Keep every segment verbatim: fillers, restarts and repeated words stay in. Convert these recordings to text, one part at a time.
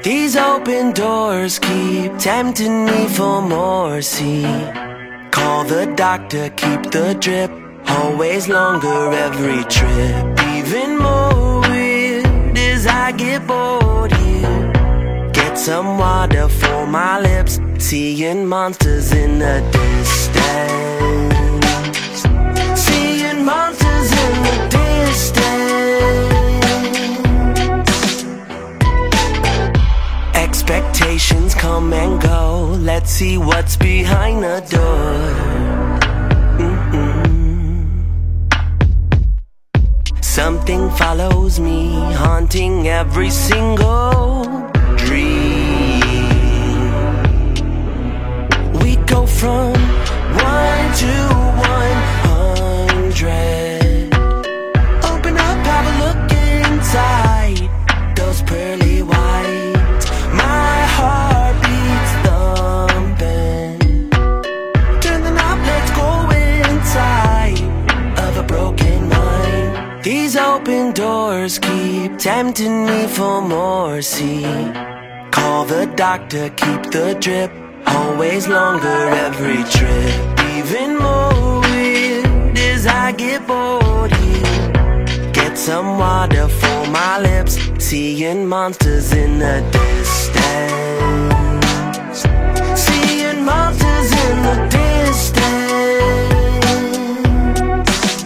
These open doors keep tempting me for more. See, call the doctor, keep the drip, always longer every trip. Even more weird as I get bored here. Get some water for my lips, seeing monsters in the distance. Seeing monsters in the distance. Expectations come and go, let's see what's behind the door. Mm-mm. Something follows me, haunting every single dream. We go from one to one hundred. Open up, have a look inside those pearly whites. My heart beats thumping. Turn the knob, let's go inside of a broken mind. These open doors keep tempting me for more. See, call the doctor, keep the drip, always longer every trip. Even more weird as I get bored here. Get some water for my lips, seeing monsters in the distance. Seeing monsters in the distance.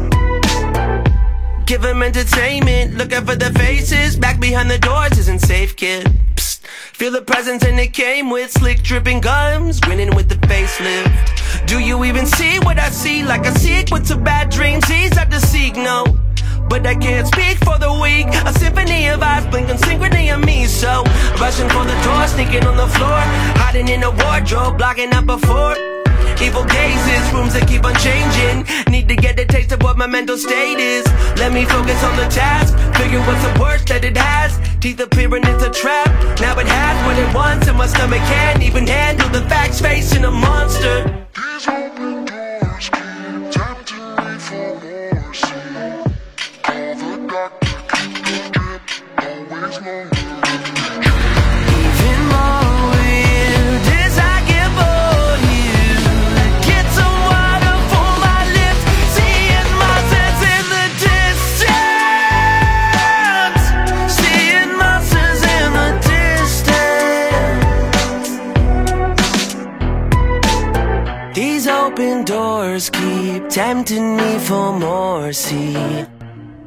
Give them entertainment, looking for the faces. Back behind the doors isn't safe, kid. Psst. Feel the presence and it came with slick dripping gums, grinning with the facelift. Do you even see what I see? Like a sequence of bad dreams, ease out to seek, no. But I can't speak for the weak. A symphony of eyes blinking synchrony of me. So, rushing for the door, sneaking on the floor, hiding in a wardrobe, blocking up before. Evil gazes, rooms that keep on changing. Need to get a taste of what my mental state is. Let me focus on the task, figure what's the worst that it has. Teeth appearing, it's a trap. Now it has what it wants, and my stomach can't even handle the facts, facing a monster. These open doors keep tempting me for more. See, call the doctor, keep the drip, always longer. Even more weird as I get bored here. Get some water for my lips, seeing monsters in the distance. Seeing monsters in the distance. These open doors keep tempting me for more. See,